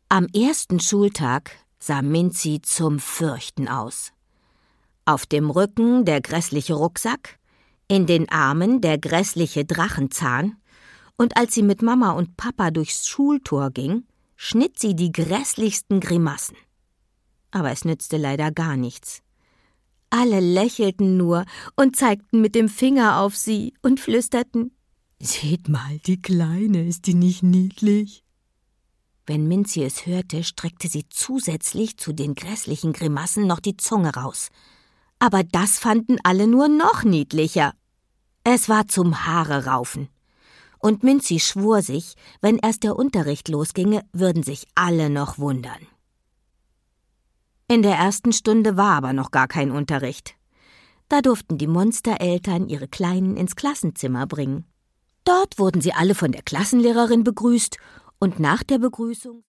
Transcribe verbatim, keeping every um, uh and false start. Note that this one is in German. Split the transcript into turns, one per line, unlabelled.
Am ersten Schultag sah Minzi zum Fürchten aus. Auf dem Rücken der grässliche Rucksack, in den Armen der grässliche Drachenzahn, und als sie mit Mama und Papa durchs Schultor ging, schnitt sie die grässlichsten Grimassen. Aber es nützte leider gar nichts. Alle lächelten nur und zeigten mit dem Finger auf sie und flüsterten: »Seht mal, die Kleine, ist die nicht niedlich?« Wenn Minzi es hörte, streckte sie zusätzlich zu den grässlichen Grimassen noch die Zunge raus. Aber das fanden alle nur noch niedlicher. Es war zum Haare-raufen. Und Minzi schwor sich, wenn erst der Unterricht losginge, würden sich alle noch wundern. In der ersten Stunde war aber noch gar kein Unterricht. Da durften die Monstereltern ihre Kleinen ins Klassenzimmer bringen. Dort wurden sie alle von der Klassenlehrerin begrüßt und nach der Begrüßung